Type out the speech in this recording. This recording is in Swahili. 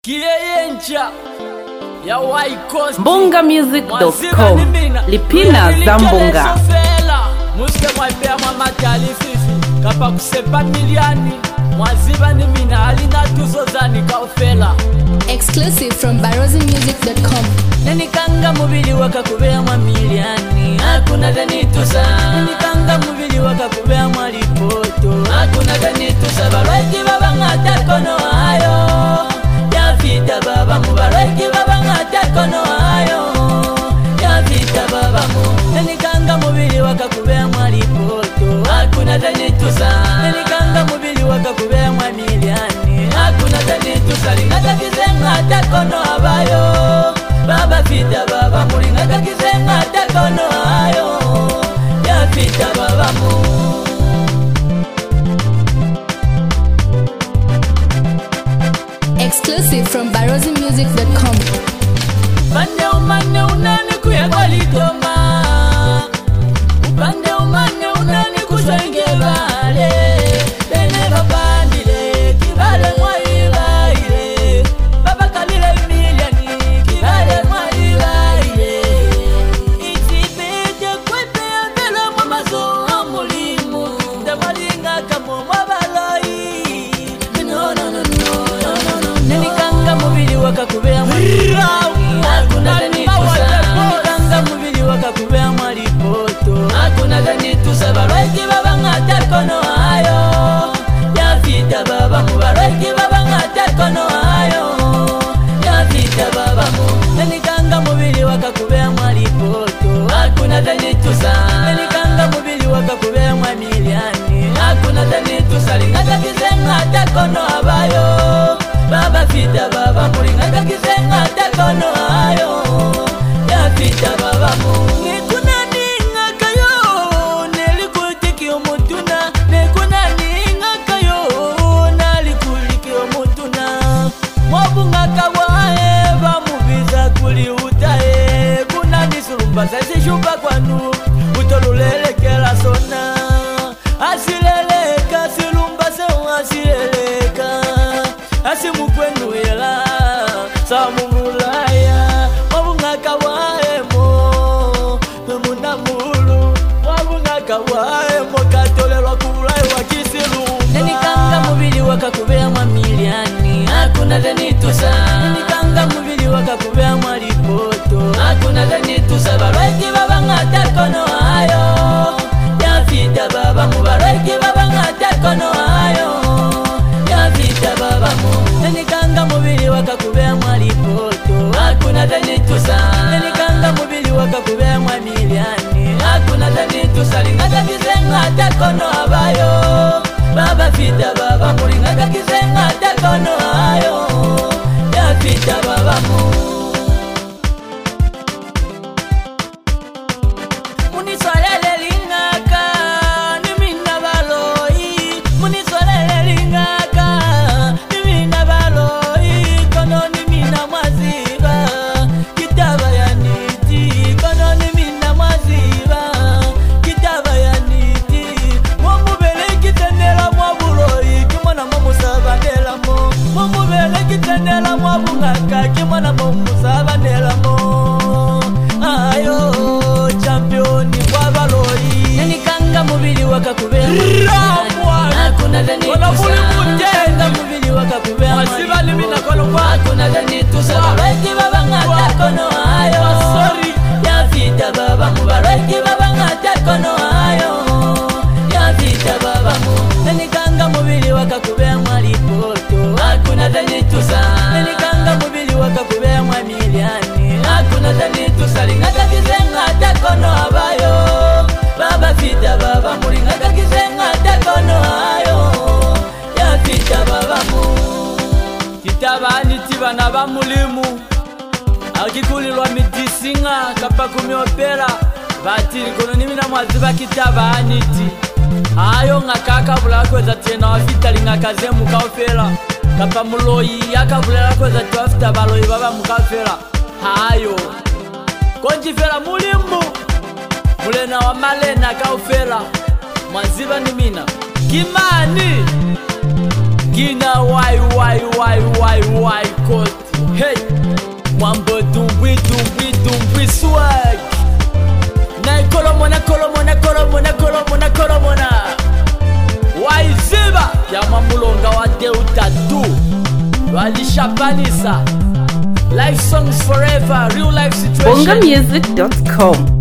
Kiencha ya Waikost Mbongamusic.com Lipina Zambonga Muske mwapea mwamatali fifi Kapa kusepa miliani Mwaziba ni mina alina tuzo zani kaufela Exclusive from barozimusic.com Nenikanga mubili waka kubea mwa miliani Hakuna zanitusa Nenikanga mubili waka kubea mwa lipoto Hakuna zanitusa Barweki baba ngata kono ayo Yafita baba mubarweki baba ngata kono ayo Yafita baba mu Nenikanga mubili waka kubea mwa lipoto Hakuna zanitusa Nenikanga mubili waka kubea mwa miliani Hakuna zanitusa Lingata kizenga takono abayo Baba fita baba mulingata kizenga takono ayo Yafita baba mu Exclusive from barozimusic.com Upande umane unani kuya kwa litoma Upande umane unani kuswenge vale Bene babandile kibale mwa ibaile Baba kalile miliani kibale mwa ibaile Itibete kwepe ambela mwa mazo amulimu Damalinga kamo mwa balai No no no no no no no Nenikanga mubili waka kubea mwa Hakuna zanitusa Nenikanga mubili waka kubea mwa lipoto Hakuna zanitusa Barweki baba ngata kono ayo Yafita baba mu Barweki baba ngata kono ayo Yafita baba mu Nenikanga mubili waka kubea mwa lipoto Hakuna zanitusa Nenikanga mubili waka kubea mwa miliani Hakuna zanitusa Lingata kizenga takono abayo Baba fita baba mulingata kizenga takono ayo Yafita baba mu Nekuna ninga kayo Nelikutiki omutuna Nekuna ninga kayo Nalikutiki omutuna Mwabunga kawae Bamubiza kuli utae Kuna nisurumba sasi shuba kwanu Utolulelekela sona Asileleka silumba sewa asileleka Asimu kwenu yela Samu mulaya Wabunga kawaemo Munamulu Wabunga kawaemo Katolelwa kubulai wakisilu Nenikanga mubili waka kubea mwa miliani Hakuna zanitusa Nenikanga mubili waka kubea mwa lipoto Hakuna zanitusa Barweki baba ngata kono ayo Yafita baba mu Barweki baba ngata kono ayo Yafita baba mu Nenikanga mubili waka kubea mwa lipoto Hakuna zanitusa Nenikanga mubili waka kubea mwa miliani Hakuna zanitusa Lingata kizenga takono abayo Baba fita baba mu Lingata kizenga takono ayo Yafita baba mu Munisolele lingaka Nimina baloi Munisolele lingaka Nimina baloi Kono nimina mwaziba Kitaba ya niti Kono nimina mwaziba Kitaba ya niti Mwamubele kitenela mwabuloi Kimwana mwamusaba nelamo Mwamubele kitenela mwabungaka Kimwana mwamusaba nelamo Ayo championi kwa baloi Nenikanga mubili waka kubea Hakuna zanitusa Nenikanga mubili waka kubea Hakuna zanitusa Barweki baba ngata kono ayo Yafita baba mu Barweki baba ngata kono ayo Yafita baba mu Nenikanga mubili waka kubea mwa lipoto Hakuna zanitusa Nenikanga mubili waka kubea mwa miliani Hakuna zanitusa Lingata kizenga takono abayo Baba fita baba mu Lingata kizenga takono ayo Yafita baba mu Kitabani tibana bamulimu Akikulilwa mitisinga Kapa kumiopera Batiri kono nimina mwaziba kitabani ti Ayo nga kaka vula kweza tena wafita linga kaze mukaofela Kapa muloyi yaka vula kweza tuwafita baloyi baba mukaofela Ayo Konjifela mulimu Mulena wa malena kaofela Mwaziba nimina Kimani Gina why, cause Ishapanisa. Life songs forever, real life situation. bongamusic.com